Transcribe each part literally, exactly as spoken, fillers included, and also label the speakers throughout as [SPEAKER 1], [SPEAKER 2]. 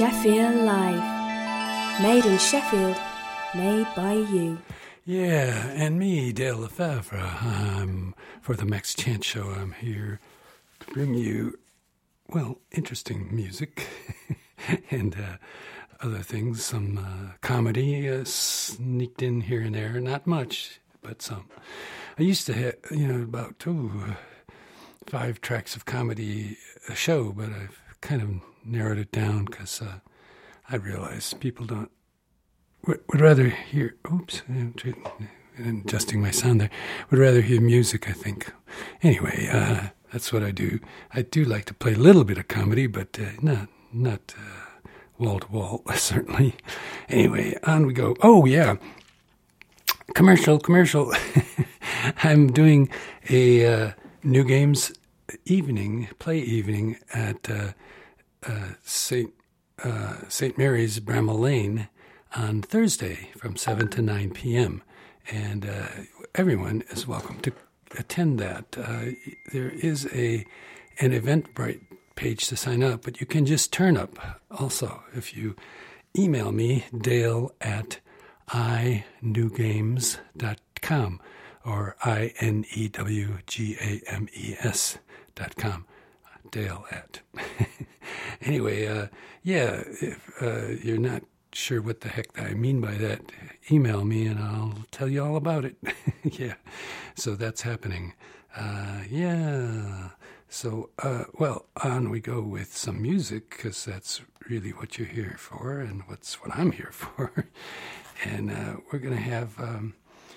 [SPEAKER 1] Sheffield Live. Made in Sheffield, made by you.
[SPEAKER 2] Yeah, and me, Dale Lefebvre. Um, for the Max Chance Show, I'm here to bring you, well, interesting music and uh, other things, some uh, comedy uh, sneaked in here and there. Not much, but some. I used to have, you know, about two, five tracks of comedy a show, but I've kind of narrowed it down because uh, I realize people don't would, would rather hear. Oops, I'm adjusting my sound there. Would rather hear music, I think. Anyway, uh, that's what I do. I do like to play a little bit of comedy, but uh, not not uh, wall to wall, certainly. Anyway, on we go. Oh yeah, commercial, commercial. I'm doing a uh, New Games evening, play evening at uh, uh, Saint uh, Saint Mary's, Bramall Lane on Thursday from seven to nine p.m. And uh, everyone is welcome to attend that. Uh, there is a an Eventbrite page to sign up, but you can just turn up also if you email me, Dale at i new games dot com or I N E W G A M E S dot com. Dale at. Anyway, uh, yeah, if uh, you're not sure what the heck I mean by that, email me and I'll tell you all about it. Yeah, so that's happening. Uh, yeah, so, uh, well, on we go with some music, because that's really what you're here for, and what's what I'm here for. And uh, we're going to have, um,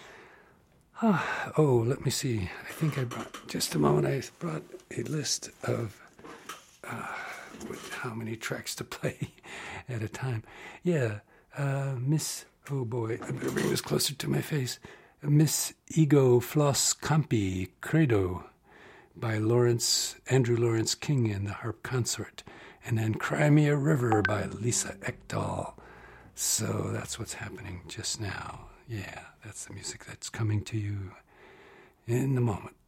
[SPEAKER 2] oh, oh, let me see. I think I brought, just a moment, I brought a list of uh, with how many tracks to play at a time. Yeah, uh, Miss, oh boy, I better bring this closer to my face. Miss Ego Floss Campi Credo by Lawrence, Andrew Lawrence King and the Harp Consort. And then Cry Me a River by Lisa Ekdahl. So that's what's happening just now. Yeah, that's the music that's coming to you in a moment.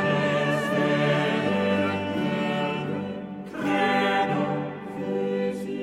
[SPEAKER 3] See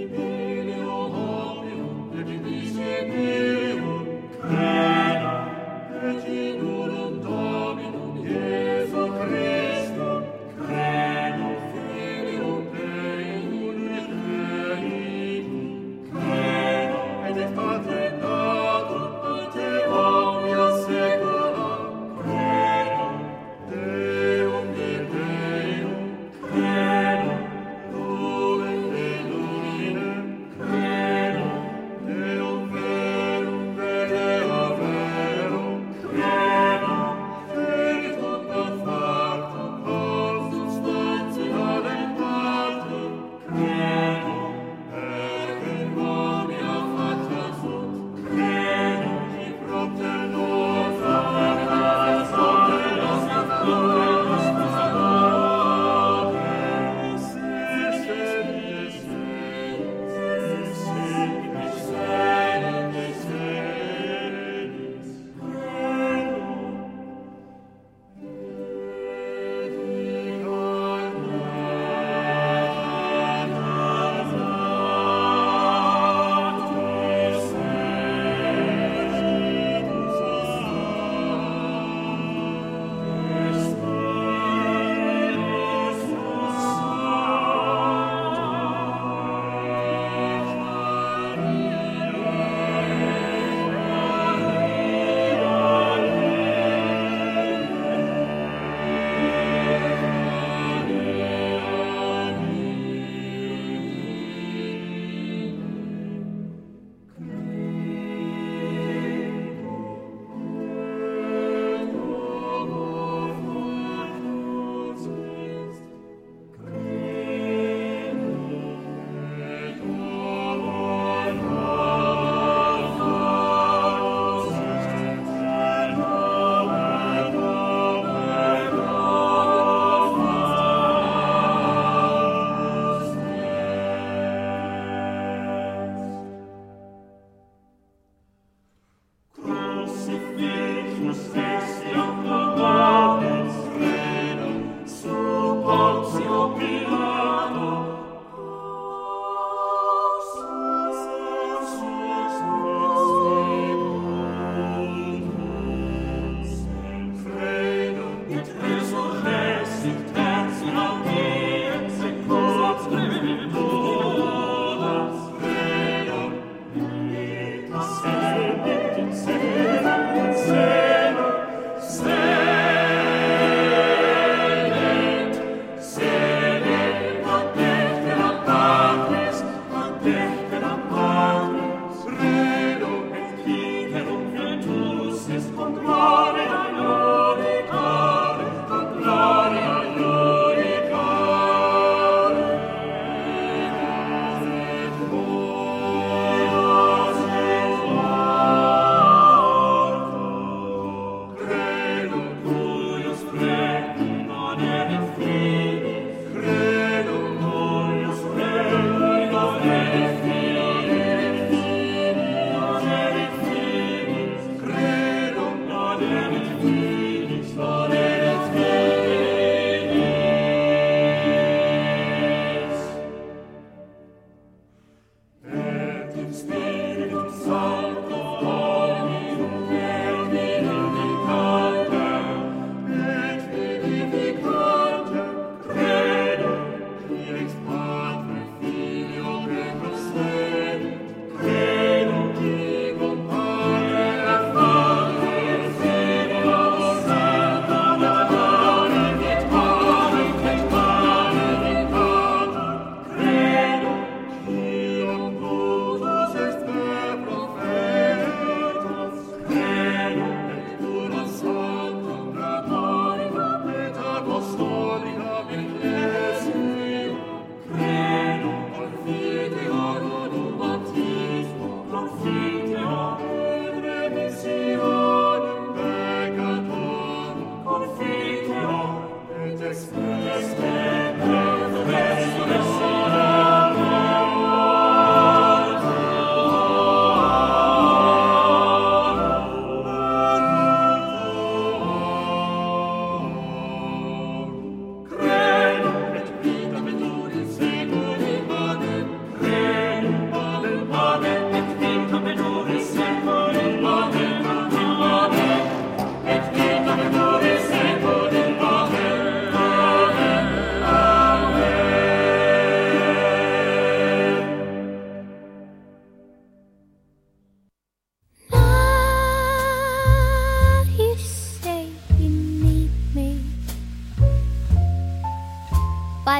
[SPEAKER 3] Why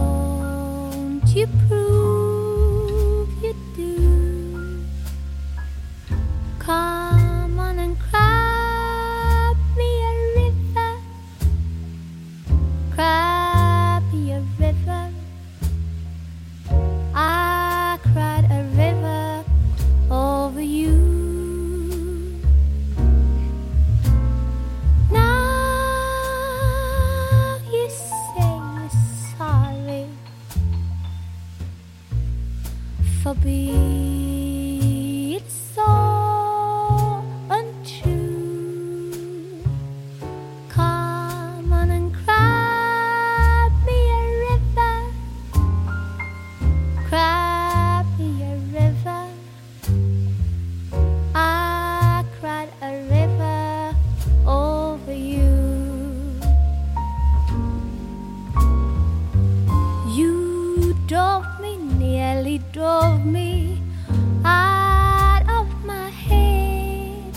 [SPEAKER 3] don't you prove you do? Come on and cry me a river, cry me a river. I cried a river over you. For being so untrue, come on and cry me a river, cry me a river. I cried a river over you. You drove me, nearly drove me out of my head,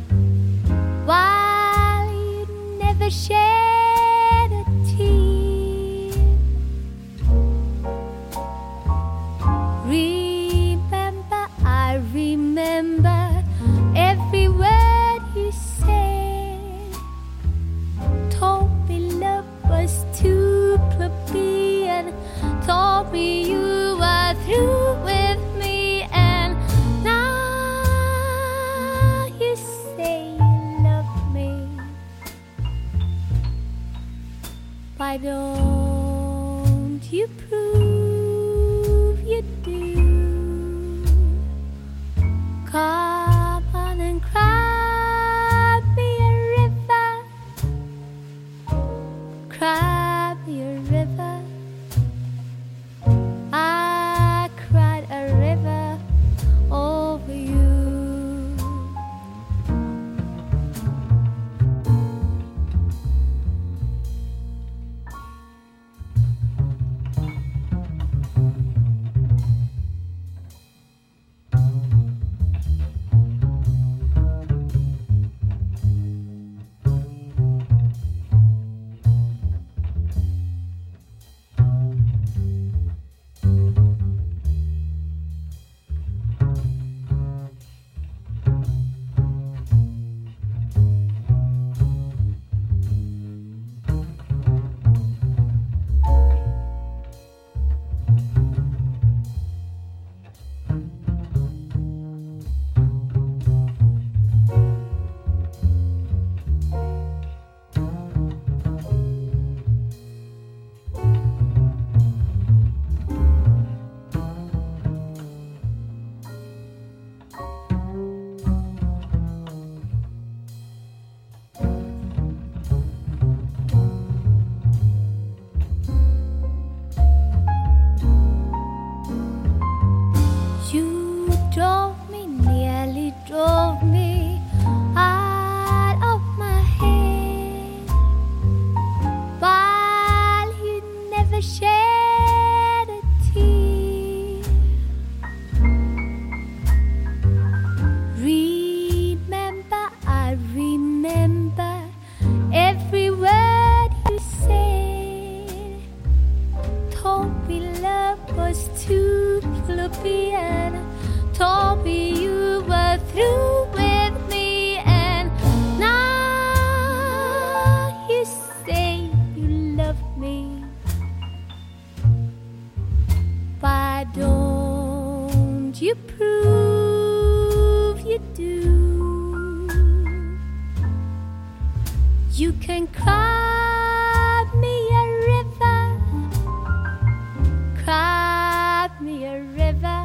[SPEAKER 3] while you never shed a tear. Remember, I remember every word you said. Told me love was too plebeian, told me you were through with me, and now you say you love me. Why don't you prove you do? Come on and cry me a river, cry me a river. I cried a river over you. You can cry me a river, cry me a river.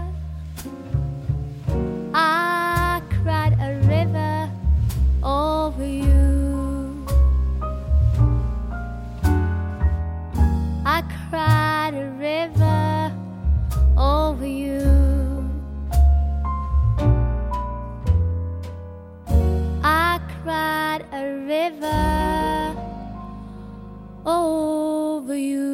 [SPEAKER 3] I cried a river over you. I cried a river over you. I cried a river over you.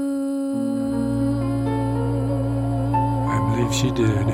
[SPEAKER 2] I believe she did.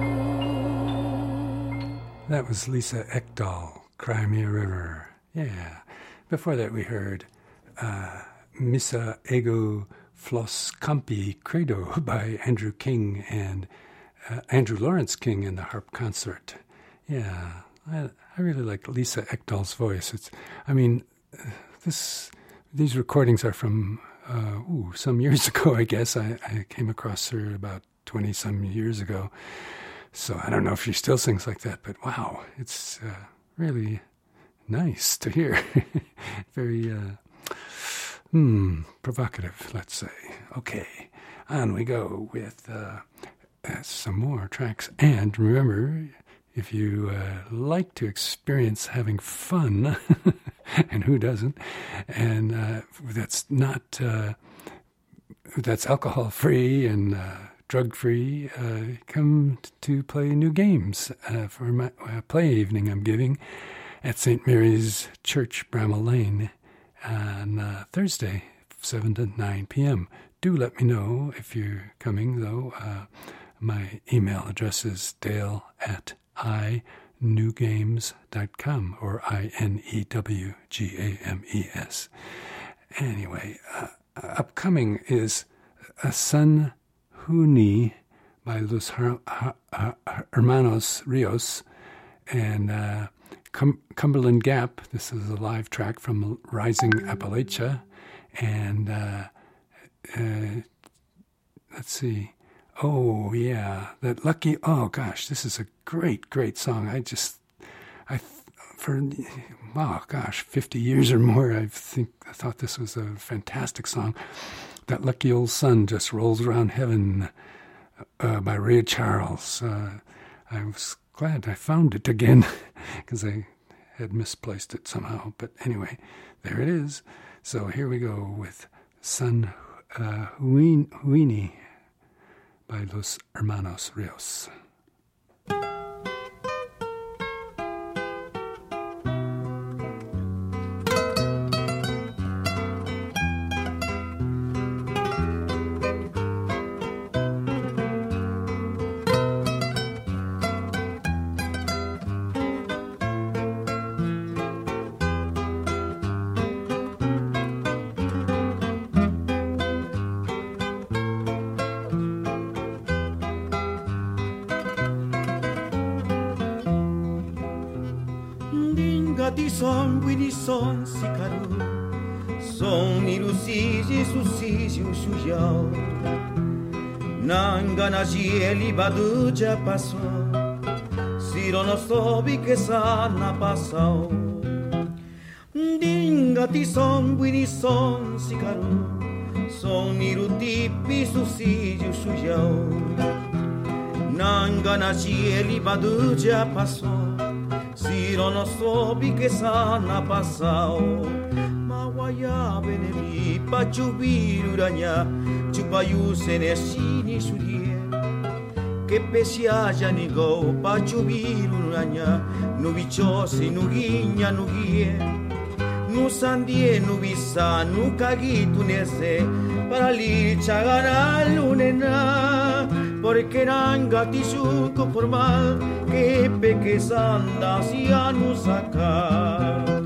[SPEAKER 2] That was Lisa Ekdahl, Cry Me a River. Yeah. Before that we heard uh, Missa Ego Flos Campi Credo by Andrew King and uh, Andrew Lawrence King in the harp concert. Yeah, I, I really like Lisa Ekdahl's voice. It's, I mean, this these recordings are from uh, ooh, some years ago, I guess. I, I came across her about twenty-some years ago. So I don't know if she still sings like that, but wow, it's uh, really nice to hear. Very uh, hmm, provocative, let's say. Okay, on we go with uh, uh, some more tracks. And remember, if you uh, like to experience having fun, and who doesn't, and uh, that's not, uh, that's alcohol-free and uh, drug-free, uh, come to play new games uh, for my uh, play evening I'm giving at Saint Mary's Church, Bramall Lane, on uh, Thursday, seven to nine p.m. Do let me know if you're coming, though. Uh, my email address is dale at i new games dot com, or I N E W G A M E S. Anyway, uh, upcoming is a Sun Huni by Los Her- Her- Hermanos Rios and uh, Cum- Cumberland Gap. This is a live track from Rising Appalachia. And uh, uh, let's see. Oh, yeah. That Lucky. Oh, gosh. This is a great, great song. I just, I, for, wow, gosh, fifty years or more, I think, I thought this was a fantastic song. That Lucky Old Sun Just Rolls Around Heaven uh, by Ray Charles. Uh, I was glad I found it again because I had misplaced it somehow. But anyway, there it is. So here we go with San uh, Huini by Los Hermanos Rios.
[SPEAKER 4] Son, Winnie son, Sicaru, son Nirusi, Susi, Shuyao, Nangana Gieli Badu já passou, Ciro não soube que sana passou. Dingati son, Winnie son, Sicaru, son Nirutipi, Susi, Shuyao, Nangana Gieli Badu já passou. Ciro non soube che sana passao, ma guaia venemi pa ciubiru ragna, ciupaiu se ne sini surie, che pesiaja ni go pa ciubiru ragna, nu viciosi nu ghigna nu ghie, nu sandie nu visa nu cagitu nese, para li chagana lunena. Porque nanga tisuko formal que peque sanda si anu sacar.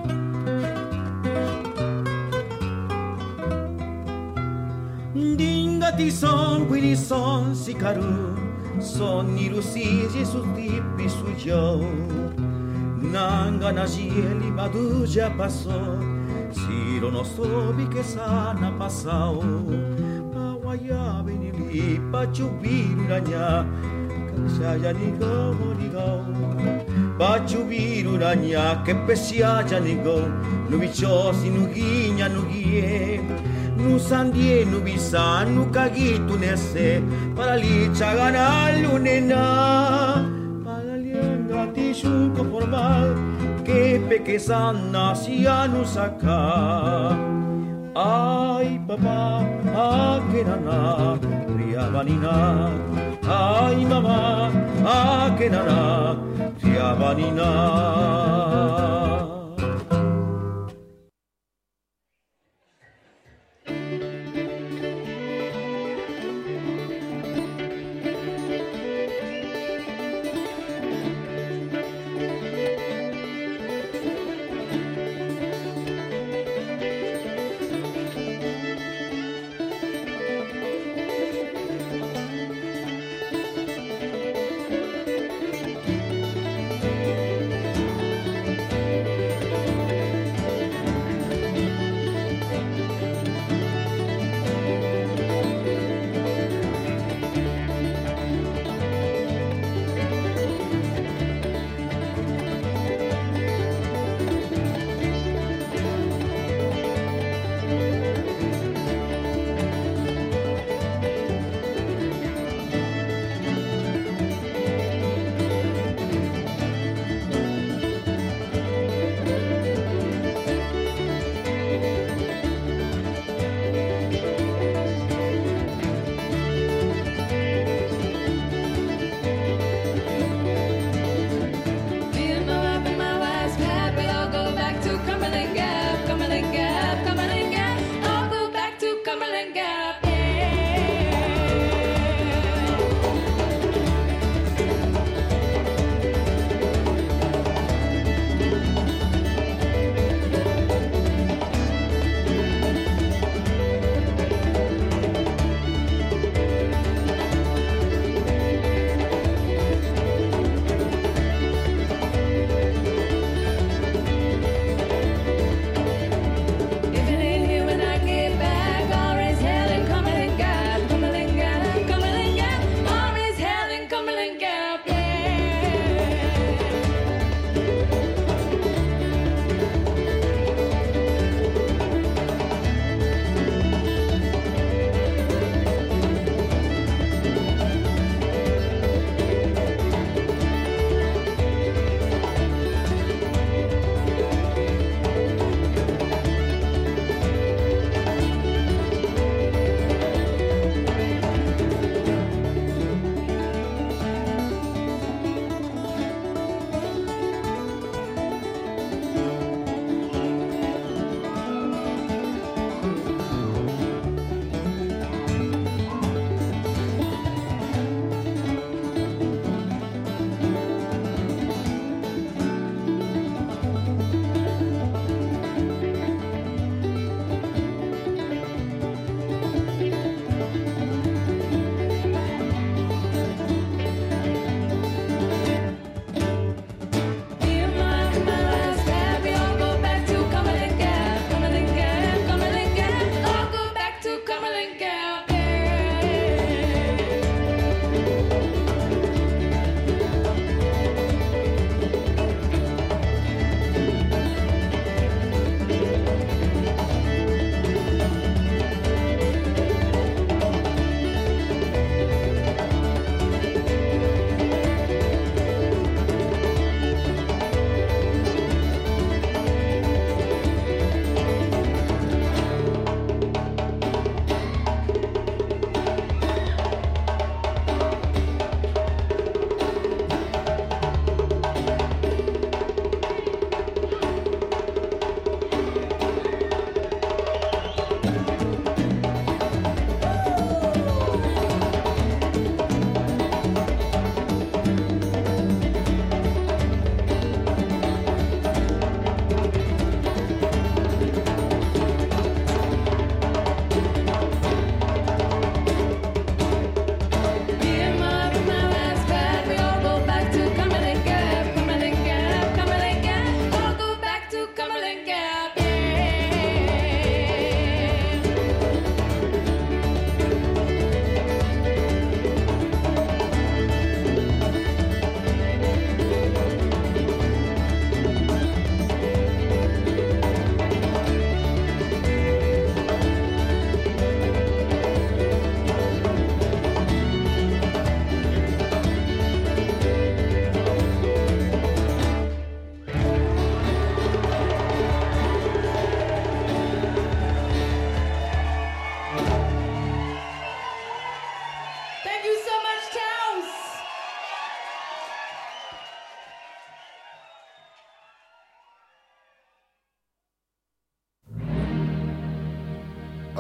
[SPEAKER 4] Ding Gati son, quindi son, si caru, son ni rusigi su tipi su yo. Nanga na gieli madu já passou, Ciro no soube que sana passou. Mawaya benili pachubiru ranya, Kansaya nigo nigo. Pachubiru ranya, que pesia já nigo, no bichosi no guinha no guie. Nu sandie, nu bisa, nu kagitu nese, para licha ganar lunena, para lienga tishunko formal, que pequesana si anu saca. Ay papá, ah que nana, triabanina, ay mamá, ah que nana, triabanina.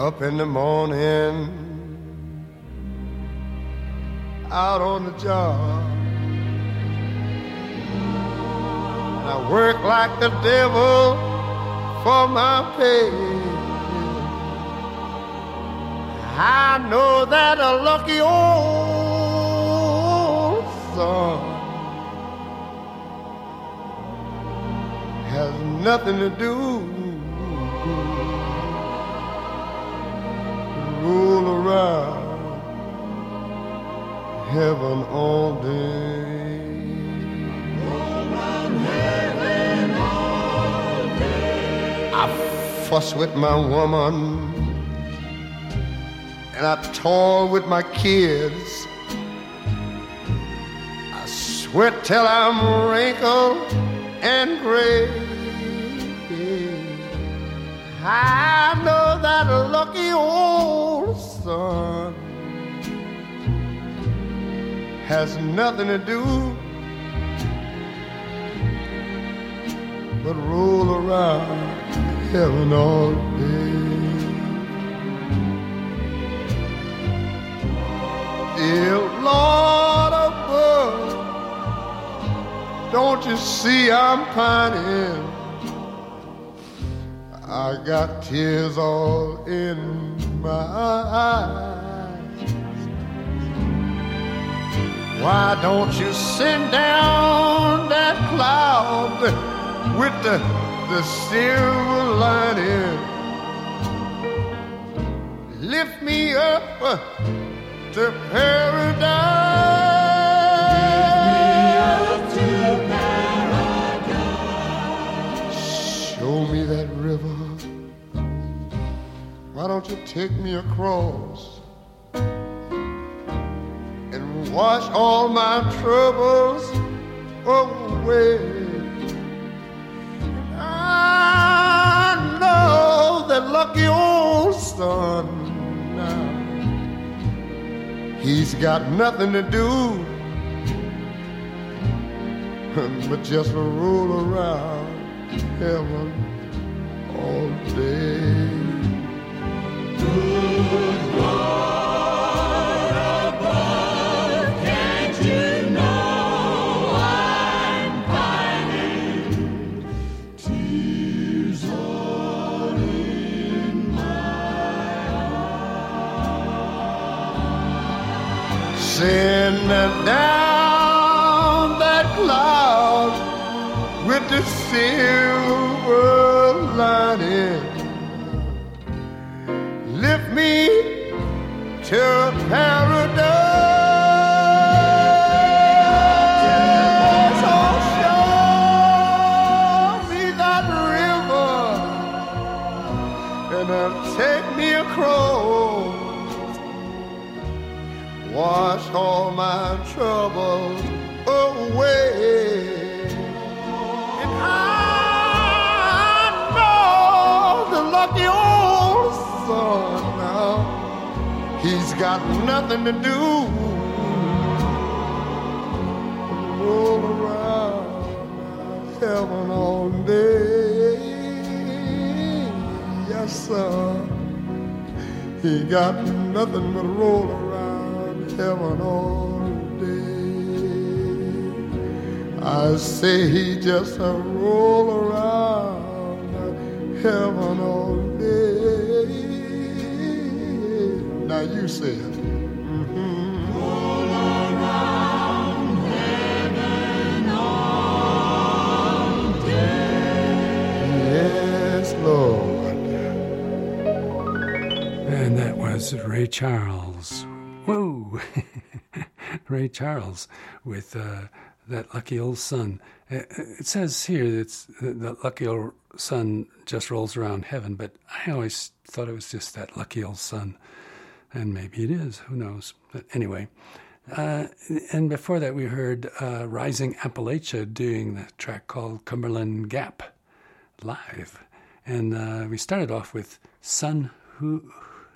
[SPEAKER 5] up in the morning, out on the job. And I work like the devil for my pay. I know that a lucky old son has nothing to do to roll around heaven all day. Roll around heaven all day. I fuss with my woman and I toil with my kids. I sweat till I'm wrinkled and gray. I know that a lucky old son has nothing to do but roll around heaven all day. Dear Lord above, don't you see I'm pining? I got tears all in my eyes. Why don't you send down that cloud with the, the silver lining? Lift me up to paradise. Show me that river. Why don't you take me across and wash all my troubles away? I know that lucky old son now, he's got nothing to do but just roll around heaven all day. Good Lord above, can't you know I'm pining? Tears all in my eyes. Send down that cloud with the silver lining. Lift me to paradise. Oh, show me that river and uh, take me across. Wash all my troubles away. Lucky old son now, he's got nothing to do but roll around heaven all day. Yes, sir, he got nothing but roll around heaven all day. I say he just a roll around heaven all day. Now you say it. Mm-hmm. Roll around heaven all day. Yes, Lord.
[SPEAKER 2] And that was Ray Charles. Whoa! Ray Charles with uh, That Lucky Old Son. It says here that the lucky old sun just rolls around heaven, but I always thought it was just that lucky old sun. And maybe it is, who knows. But anyway, uh, and before that we heard uh, Rising Appalachia doing the track called Cumberland Gap live. And uh, we started off with Sun Hu-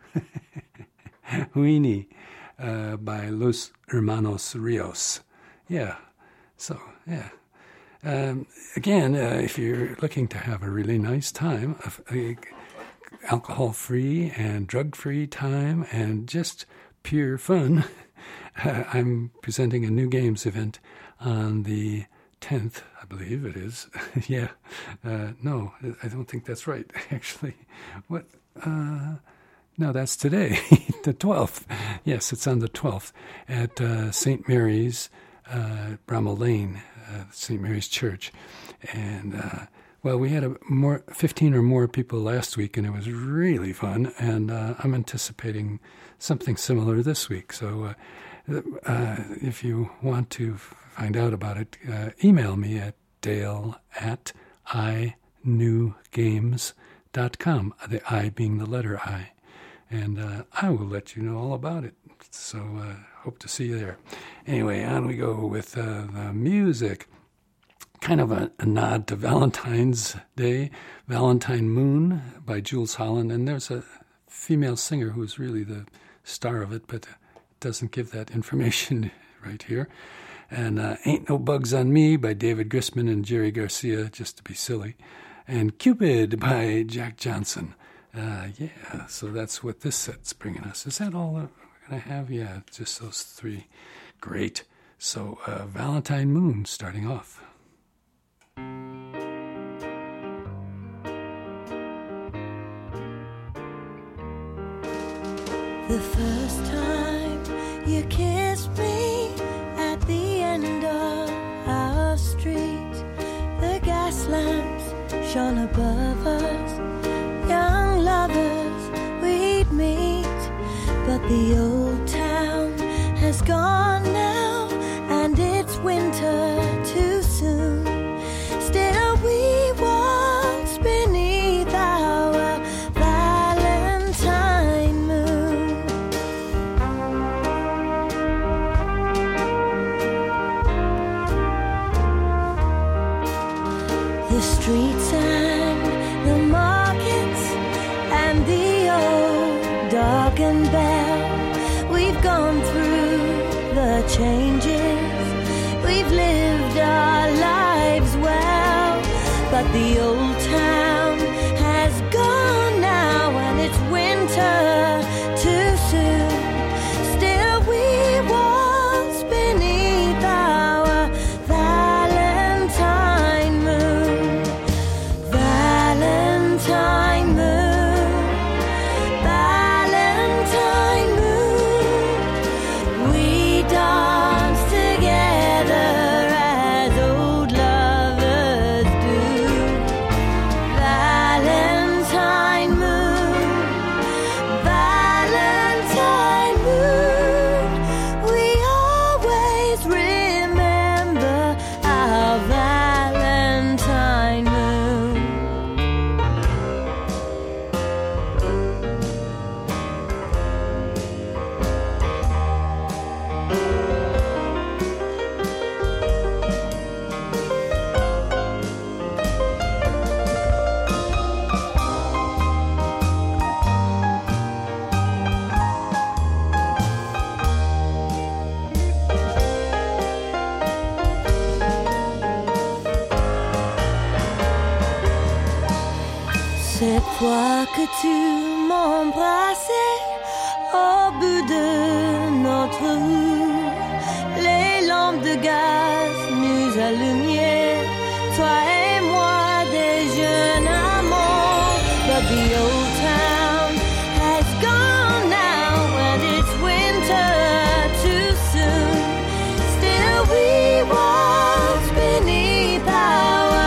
[SPEAKER 2] Huini uh, by Los Hermanos Rios. Yeah, so, yeah. Um, again, uh, if you're looking to have a really nice time, a, a alcohol-free and drug-free time and just pure fun. Uh, I'm presenting a new games event on the tenth, I believe it is. yeah. Uh, no, I don't think that's right, actually. What? Uh, no, that's today, the twelfth. Yes, it's on the twelfth at uh, Saint Mary's, uh, Bramall Lane, uh, Saint Mary's Church. And, uh, well, we had a more fifteen or more people last week, and it was really fun. And uh, I'm anticipating something similar this week. So uh, uh, if you want to find out about it, uh, email me at dale at i new games dot com, the I being the letter I. And uh, I will let you know all about it. So uh, hope to see you there. Anyway, on we go with uh, the music. Kind of a, a nod to Valentine's Day, Valentine Moon by Jools Holland. And there's a female singer who's really the star of it, but doesn't give that information right here. And uh, Ain't No Bugs on Me by David Grisman and Jerry Garcia, just to be silly. And Cupid by Jack Johnson. Uh, yeah, so that's what this set's bringing us. Is that all we're going to have? Yeah, just those three. Great. So uh, Valentine Moon starting off.
[SPEAKER 6] The first time you kissed me at the end of our street, the gas lamps shone above us, young lovers we'd meet. But the old town has gone now, and it's winter too soon. Still we waltz beneath our Valentine moon. The streets and the markets and the old darkened bell, we've gone through the changes, we've lived our lives well, but the old town has gone now, and it's winter too soon. Still we waltz beneath our Valentine moon. Valentine moon, Valentine moon, we dance together as old lovers do. Valentine moon, Valentine moon, we always remember our Valentine moon. Cette fois que tu m'embrassais au bout de notre rue, les lampes de gaz nous allumaient, toi et moi des jeunes amants. But the old town has gone now, and it's winter too soon. Still we waltz beneath our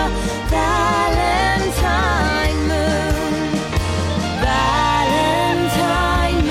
[SPEAKER 6] Valentine moon. Valentine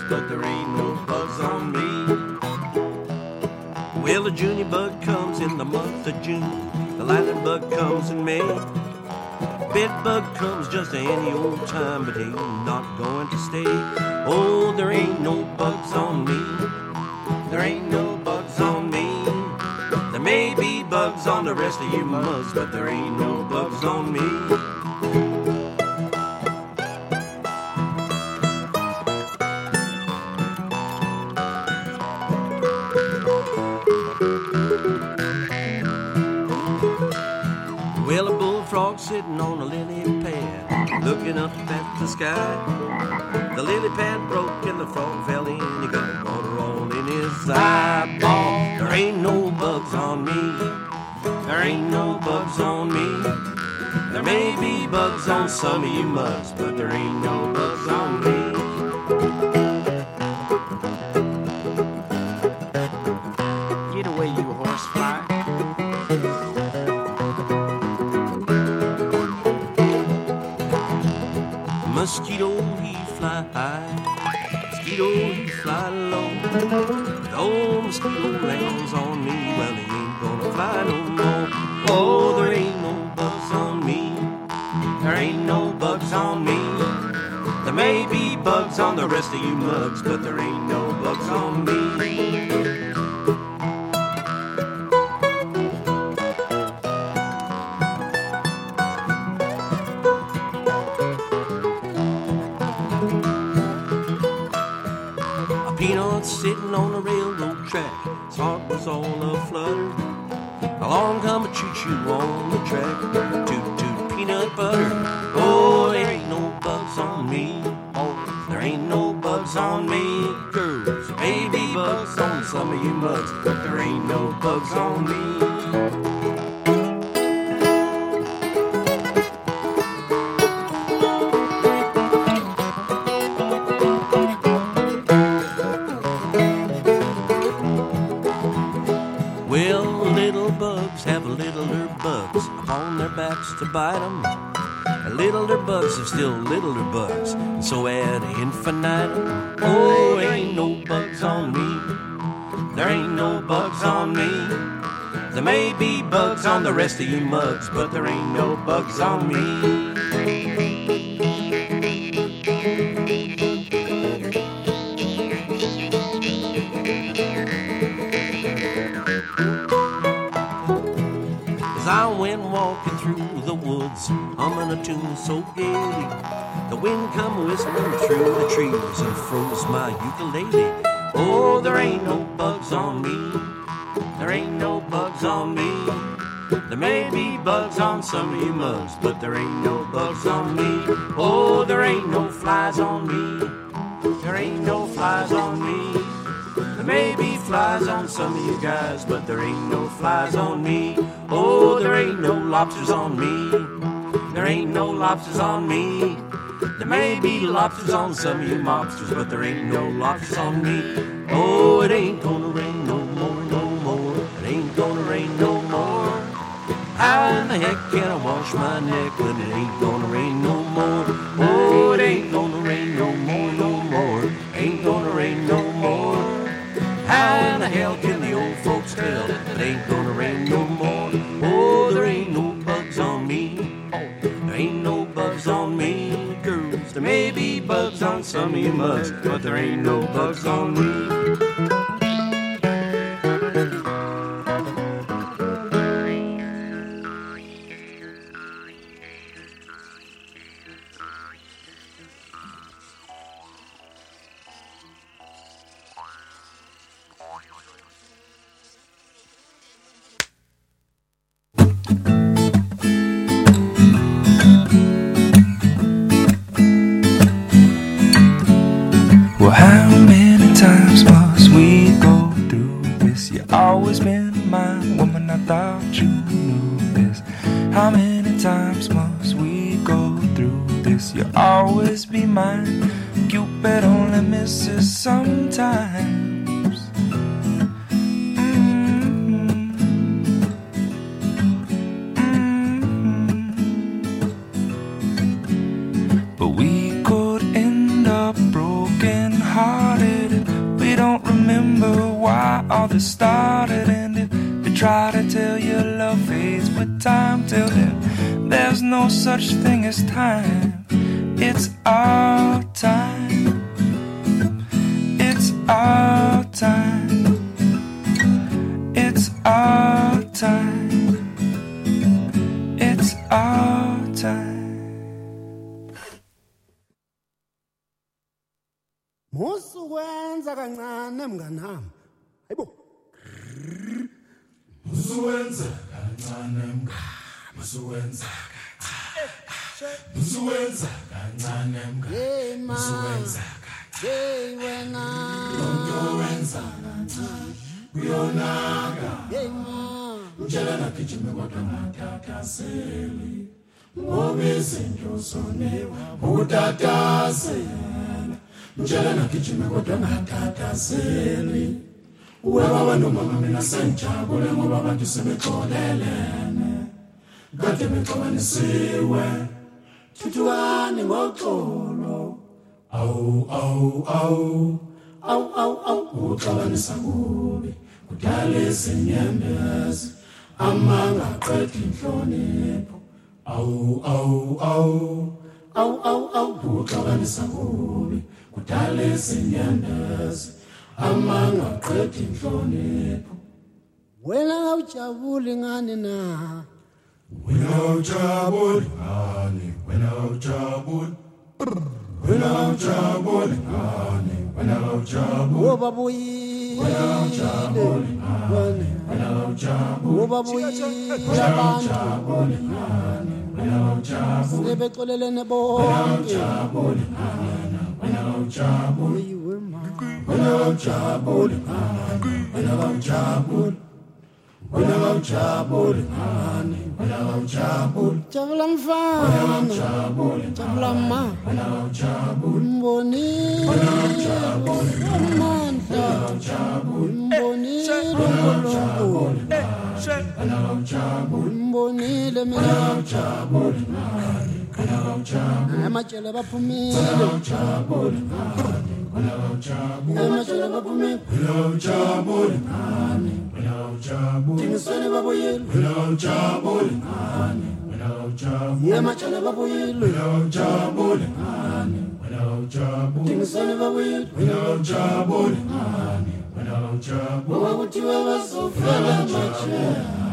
[SPEAKER 7] but there ain't no bugs on me. Well, the junior bug comes in the month of June. The lightning bug comes in May. Bed bug comes just any old time, but ain't not going to stay. Oh, there ain't no bugs on me. There ain't no bugs on me. There may be bugs on the rest of you mugs, but there ain't no bugs on me. Well, a bullfrog sitting on a lily pad, looking up at the sky. The lily pad broke and the frog fell in. He got water all in his eyeball. There ain't no bugs on me. There ain't no bugs on me. There may be bugs on some of you mugs, but there ain't no bugs on me. Get away, you horsefly. Mosquito, he fly high. Mosquito, he fly low. The old mosquito lands on me. Well, he ain't gonna fly no more. Oh, there ain't no bugs on me. There ain't no bugs on me. There may be bugs on the rest of you mugs, but there ain't no bugs on me. Peanut sitting on a railroad track, his heart was all aflutter. Along come a choo-choo on the track, toot toot peanut butter. Oh, there ain't no bugs on me. Oh, there ain't no bugs on me. Girls, there may be bugs on some of you mugs, but there ain't no bugs on me. To bite them, and littler bugs are still littler bugs, and so ad infinitum. Oh, ain't no bugs on me. There ain't no bugs on me. There may be bugs on the rest of you mugs, but there ain't no bugs on me. I went walking through the woods, humming a tune so gaily. The wind come whistling through the trees and froze my ukulele. Oh, there ain't no bugs on me. There ain't no bugs on me. There may be bugs on some of you mugs, but there ain't no bugs on me. Oh, there ain't no flies on me. There ain't no flies on me. There may be flies on some of you guys, but there ain't no flies on me. Oh, there ain't no lobsters on me. There ain't no lobsters on me. There may be lobsters on some of you mobsters, but there ain't no lobsters on me. Oh, it ain't gonna rain no more, no more. It ain't gonna rain no more. How in the heck can I wash my neck when it ain't gonna rain no more? Oh, it ain't gonna rain no more, no more. Ain't gonna rain no more. How in the hell can the old folks tell that it ain't gonna rain no more? Oh, there ain't no bugs on me. There ain't no bugs on me. Girls, there may be bugs on some of you mugs, but there ain't no bugs on me.
[SPEAKER 8] Well, how many times must we go through this? You always been my woman, I thought you knew this. How many times must we go through this? You'll always be mine. Cupid only misses sometimes. Mm-hmm. Mm-hmm. But we could end up broken hearted this started. And if you try to tell your love fades with time, tell them there's no such thing as time. It's our time. It's our time. It's our time. It's our time.
[SPEAKER 9] Musuwenza kancane mnganami. Hayibo.
[SPEAKER 10] Musuwenza kancane mnganami. Musuwenza Musuwenza kancane mnganami. Musuwenza
[SPEAKER 9] Hey wena.
[SPEAKER 10] Lonto wenza kancane. Uyonaka.
[SPEAKER 9] Hey ma.
[SPEAKER 10] Mtshela nagijime kodwa ngatatazeli. Ngoba izinto sonewa utatazela. Mtshela nagijime kodwa ngatatazeli. Ubaba nomama mina sengijabule ngoba abantu sebexolelene. Kade bexabanisiwe. Thuthuani ngoxolo. Awu awu awu. Awu awu awu uxabanisa kubi. Kudala izinyembezi amangaqedi inhlonipho. Awu awu awu. Awu awu awu uxabanisa kubi. Kudala izinyembezi amangaqedi inhlonipho.
[SPEAKER 9] Wena awujabuli ngani na?
[SPEAKER 10] Wena awujabuli ngani? Wena awujabuli. Wena awujabuli ngani? Wena awujabuli.
[SPEAKER 9] Wo babuyile.
[SPEAKER 10] Wena awujabuli ngani? Wena awujabuli.
[SPEAKER 9] Wo babuyile
[SPEAKER 10] abantu. Wena awujabuli.
[SPEAKER 9] Sebexolelene bonke.
[SPEAKER 10] Wena awujabuli ngani? Wena awujabuli. Wena awujabuli ngani? Wena awujabuli. Wena awujabuli ngani? Wena awujabuli.
[SPEAKER 9] Jabula mfana.
[SPEAKER 10] Wena awujabuli.
[SPEAKER 9] Jabula ma.
[SPEAKER 10] Wena awujabuli.
[SPEAKER 9] Mbonile.
[SPEAKER 10] Wena awujabuli.
[SPEAKER 9] Amandla.
[SPEAKER 10] Wena awujabuli.
[SPEAKER 9] Mbonile
[SPEAKER 10] Awujabuli.
[SPEAKER 9] uNkulunkulu.
[SPEAKER 10] Wena awujabuli.
[SPEAKER 9] Mbonile mina.
[SPEAKER 10] Wena awujabuli ngani? Wena awujabuli.
[SPEAKER 9] Amajele baphumile.
[SPEAKER 10] Wena awujabuli ngani? Wena awujabuli.
[SPEAKER 9] Amajele baphumile.
[SPEAKER 10] Wena awujabuli ngani? Wena awujabuli.
[SPEAKER 9] Tingisweni babuyile.
[SPEAKER 10] Wena awujabuli ngani? Wena awujabuli.
[SPEAKER 9] Amajele babuyile.
[SPEAKER 10] Wena awujabuli ngani? Wena awujabuli.
[SPEAKER 9] Tingisweni babuyile.
[SPEAKER 10] Wena awujabuli ngani? Wena awujabuli.
[SPEAKER 9] Wakuthiwa bazofela amajele.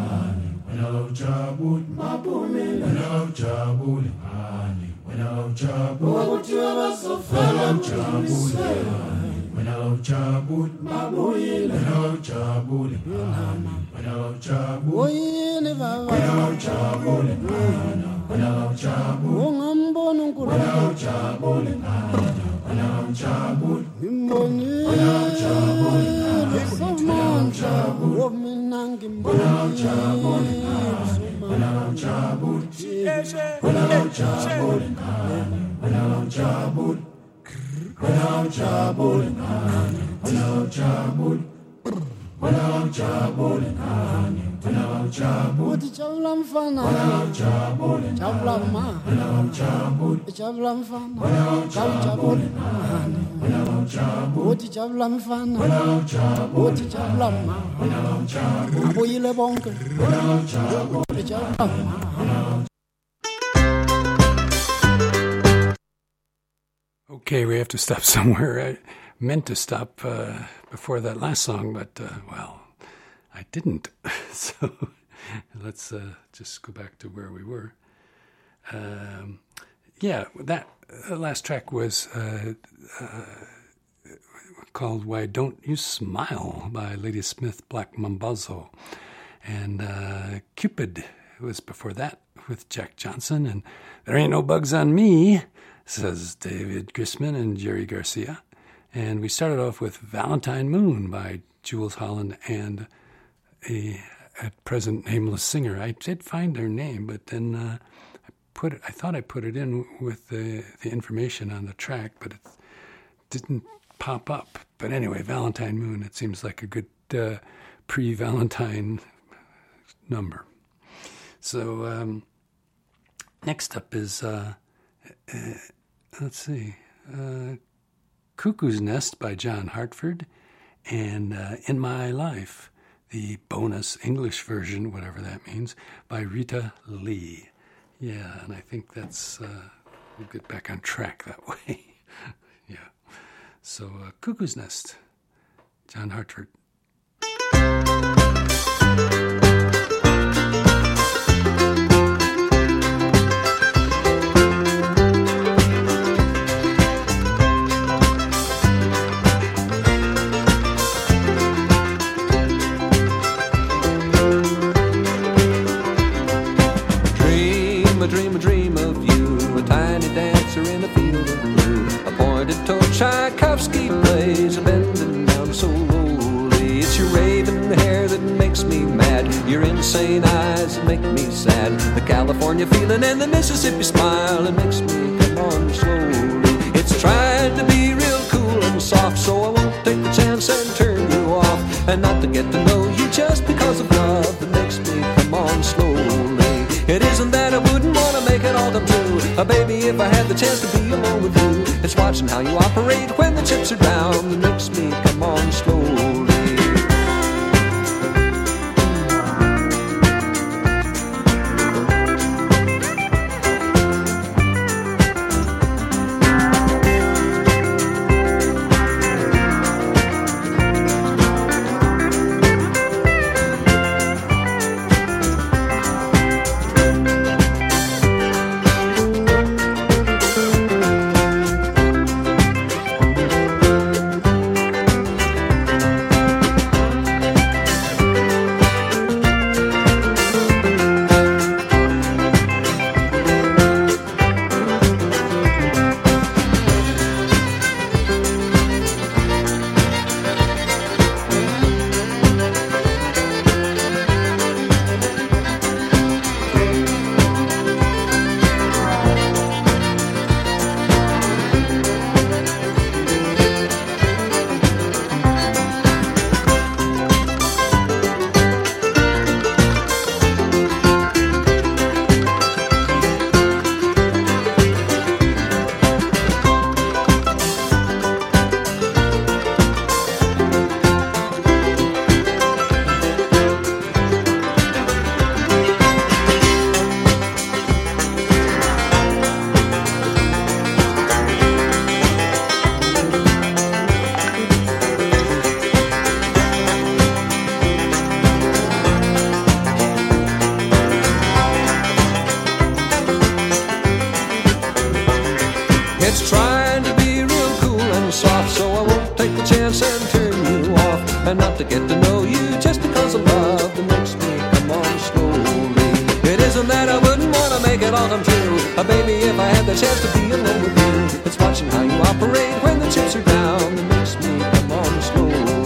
[SPEAKER 10] Wena awujabuli.
[SPEAKER 9] Baphumile.
[SPEAKER 10] Wena awujabuli ngani? Wena awujabuli.
[SPEAKER 9] Wakuthiwa bazofela amajele.
[SPEAKER 10] Wena awujabuli.
[SPEAKER 9] Babuyile.
[SPEAKER 10] Wena awujabuli ngani? Wena awujabuli.
[SPEAKER 9] Oyini baba.
[SPEAKER 10] Wena awujabuli ngani? Wena awujabuli.
[SPEAKER 9] Ungambona uNkulunkulu.
[SPEAKER 10] Wena awujabuli ngani? Wena awujabuli.
[SPEAKER 9] Ngimbonile.
[SPEAKER 10] Wena awujabuli ngani?
[SPEAKER 9] Samandla. Womina ngimbonile.
[SPEAKER 10] Wena awujabuli ngani? Wena awujabuli. Wena awujabuli ngani? Wena awujabuli. Wena awujabuli ngani? Wena awujabuli. Wena awujabuli ngani? Wena awujabuli.
[SPEAKER 9] Uthi jabula mfana.
[SPEAKER 10] Wena awujabuli ngani?
[SPEAKER 9] Jabula ma.
[SPEAKER 10] Wena awujabuli.
[SPEAKER 9] Jabula mfana.
[SPEAKER 10] Wena awujabuli ngani? Wena awujabuli.
[SPEAKER 9] Uthi jabula mfana.
[SPEAKER 10] Wena awujabuli.
[SPEAKER 9] Uthi jabula ma.
[SPEAKER 10] Wena awujabuli.
[SPEAKER 9] Babuyile bonke.
[SPEAKER 10] Wena awujabuli.
[SPEAKER 9] Jabula ma.
[SPEAKER 2] Okay, we have to stop somewhere. I meant to stop uh, before that last song, but, uh, well, I didn't. So let's uh, just go back to where we were. Um, yeah, that uh, last track was uh, uh, called Why Don't You Smile by Ladysmith Black Mambazo. And uh, Cupid was before that with Jack Johnson. And There Ain't No Bugs on Me, says David Grisman and Jerry Garcia. And we started off with Valentine Moon by Jules Holland and a at present nameless singer. I did find their name, but then uh, I put it, I thought I put it in with the, the information on the track, but it didn't pop up. But anyway, Valentine Moon, it seems like a good uh, pre-Valentine number. So um, next up is, uh, uh, let's see, uh, Cuckoo's Nest by John Hartford and uh, In My Life, the bonus English version, whatever that means, by Rita Lee. Yeah, and I think that's, uh, we'll get back on track that way. Yeah. So, uh, Cuckoo's Nest, John Hartford.
[SPEAKER 11] A dream, a dream of you, a tiny dancer in a field of blue. A pointed torch Tchaikovsky plays, bending down so lowly. It's your raven hair that makes me mad, your insane eyes that make me sad. The California feeling and the Mississippi smile that makes me come on slowly. It's trying to be real cool and soft, so I won't take the chance and turn you off. And not to get to know you just because of love that makes me come on slowly. It isn't that I wouldn't want to make it all come true, uh, baby, if I had the chance to be alone with you. It's watching how you operate when the chips are down that makes me come on slowly. And not to get to know you just because of love that makes me come on slowly. It isn't that I wouldn't want to make it all come true, uh, baby, if I had the chance to be alone with you. It's watching how you operate when the chips are down that makes me come on slowly.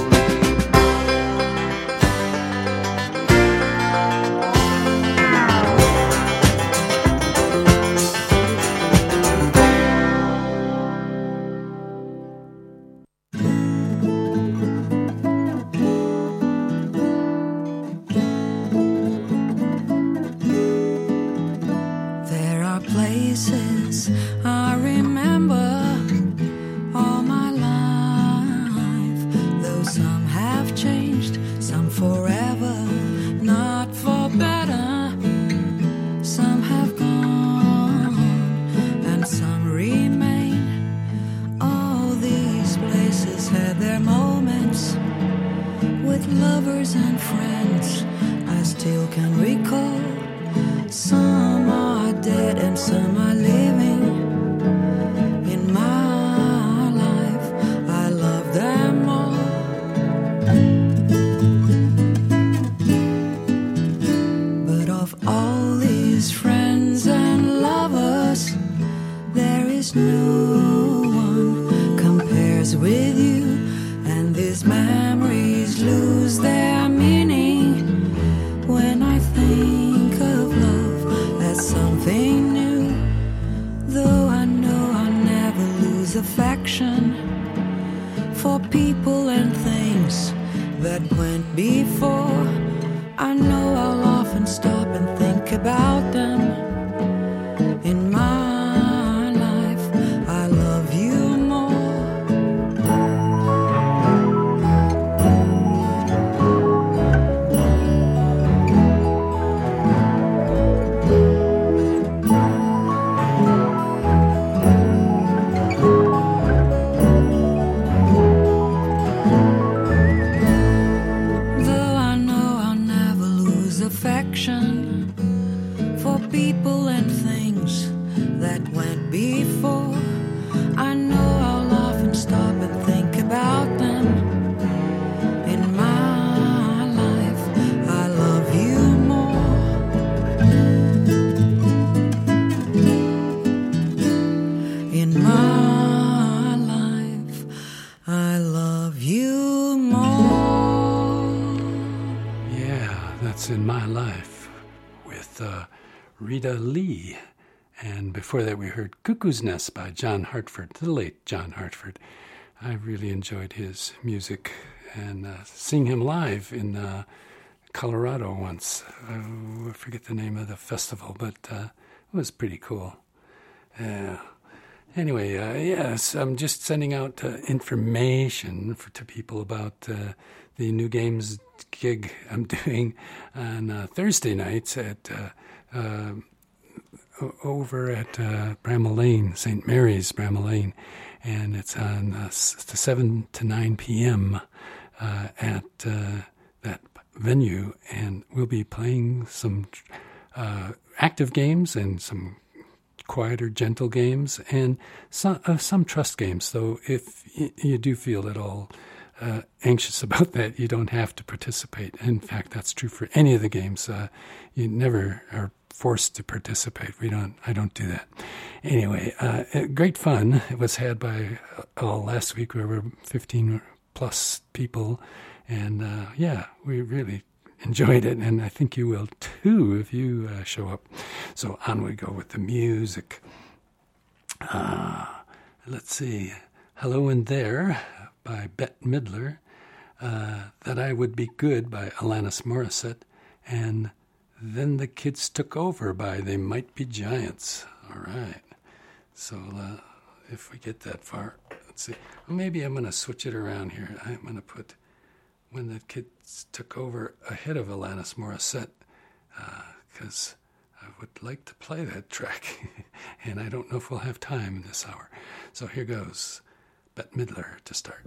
[SPEAKER 2] with uh, Rita Lee. And before that, we heard Cuckoo's Nest by John Hartford, the late John Hartford. I really enjoyed his music and uh, seeing him live in uh, Colorado once. Oh, I forget the name of the festival, but uh, it was pretty cool. Uh, anyway, uh, yes, I'm just sending out uh, information for, to people about uh, the New Games gig I'm doing on uh, Thursday nights at uh, uh, over at uh, Bramall Lane, Saint Mary's Bramall Lane, and it's on uh, seven to nine p.m. Uh, at uh, that venue, and we'll be playing some uh, active games and some quieter, gentle games, and some, uh, some trust games. So if y- you do feel at all uh, anxious about that, you don't have to participate. In fact, that's true for any of the games. Uh, you never are forced to participate. We don't. I don't do that. Anyway, uh, great fun. It was had by uh, last week. We were fifteen plus people, and uh, yeah, we really enjoyed it, and I think you will too if you uh, show up. So on we go with the music. Uh, let's see. Hello in There by Bette Midler. Uh, That I Would Be Good by Alanis Morissette. And Then the Kids Took Over by They Might Be Giants. All right. So uh, if we get that far, let's see. Maybe I'm going to switch it around here. I'm going to put When the Kids Took Over ahead of Alanis Morissette, because uh, I would like to play that track, and I don't know if we'll have time in this hour. So here goes Bette Midler to start.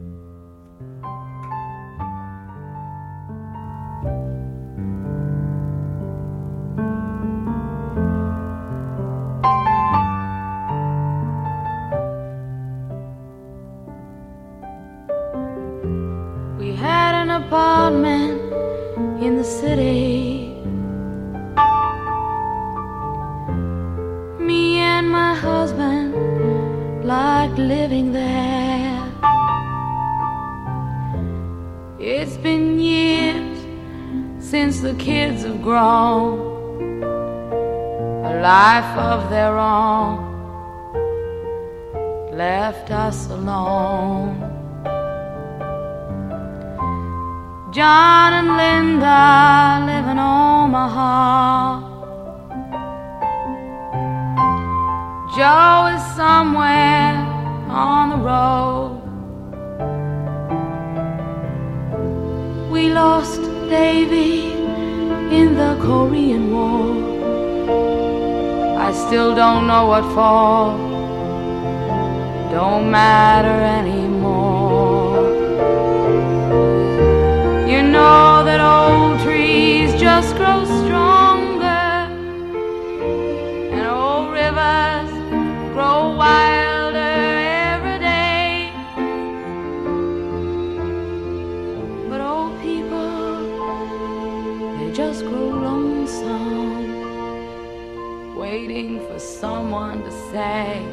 [SPEAKER 6] We had an apartment in the city. Me and my husband liked living there. It's been years since the kids have grown a life of their own, left us alone. John and Linda live in Omaha. Joe is somewhere on the road. We lost Davy in the Korean War. I still don't know what for. Don't matter anymore. You know that old trees just grow stronger, and old rivers grow wilder every day. But old people, they just grow lonesome, waiting for someone to say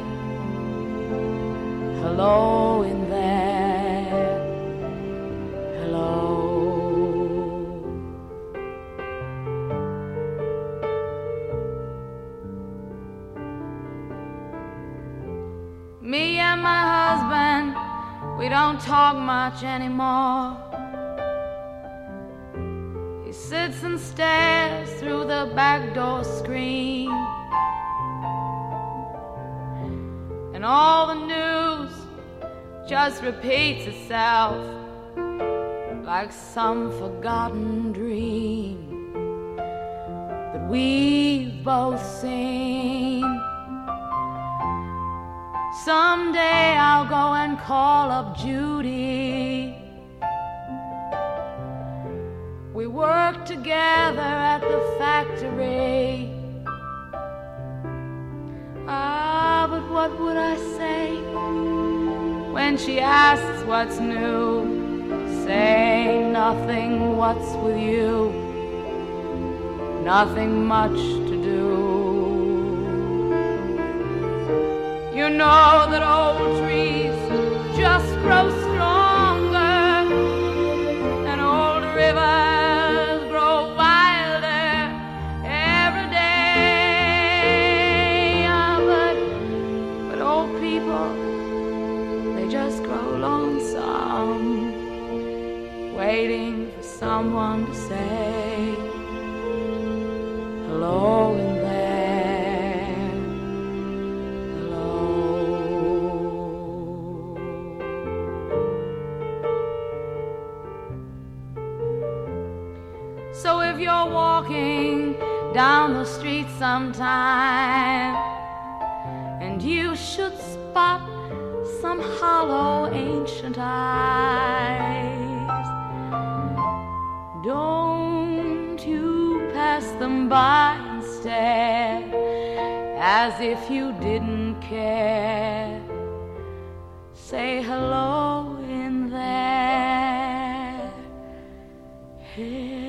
[SPEAKER 6] hello in there, hello. Me and my husband, we don't talk much anymore. He sits and stares through the back door screen, and all the news just repeats itself like some forgotten dream that we've both seen. Someday I'll go and call up Judy. We worked together at the factory. Ah, but what would I say when she asks what's new? Say nothing, what's with you? Nothing much to do. You know that old trees just grow stronger, and old rivers grow wilder every the street sometime, and you should spot some hollow ancient eyes. Don't you pass them by and stare as if you didn't care. Say hello in there. Hello.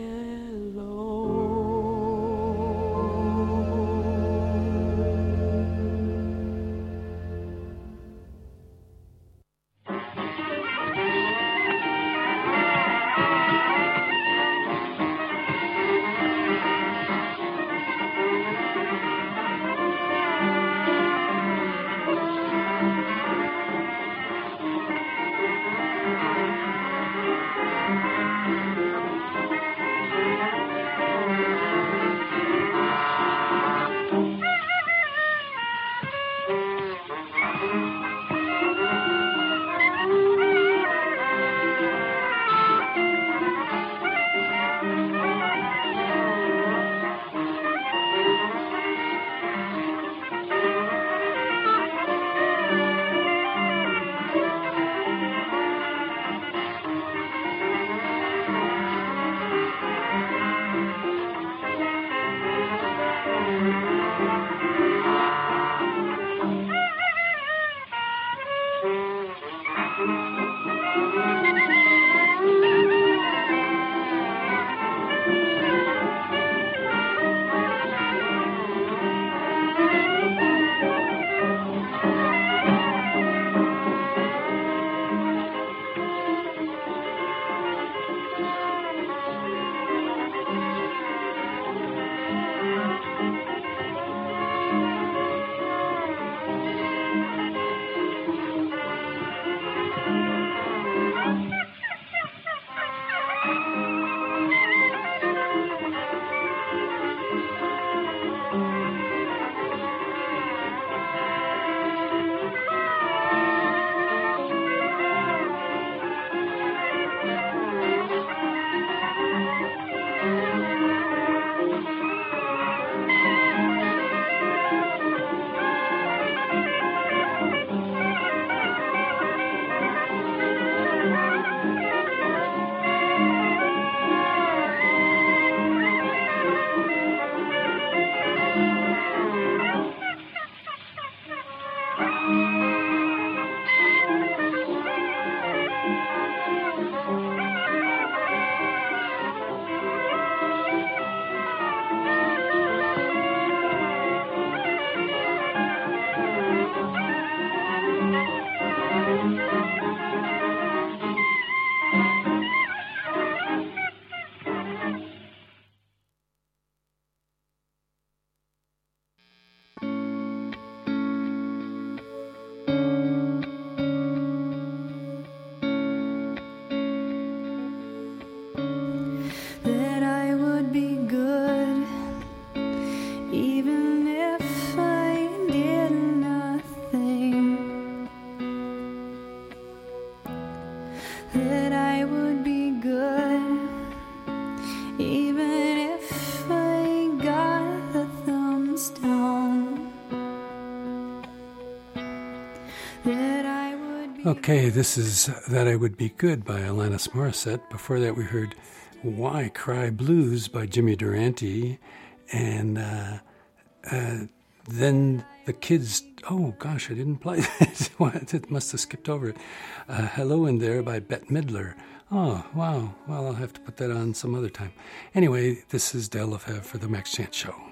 [SPEAKER 2] Okay, this is That I Would Be Good by Alanis Morissette. Before that, we heard Why Cry Blues by Jimmy Durante. And uh, uh, then the kids, oh gosh, I didn't play that. It must have skipped over it. Uh, Hello in There by Bette Midler. Oh, wow. Well, I'll have to put that on some other time. Anyway, this is Dale Lefebvre for the Max Chance Show.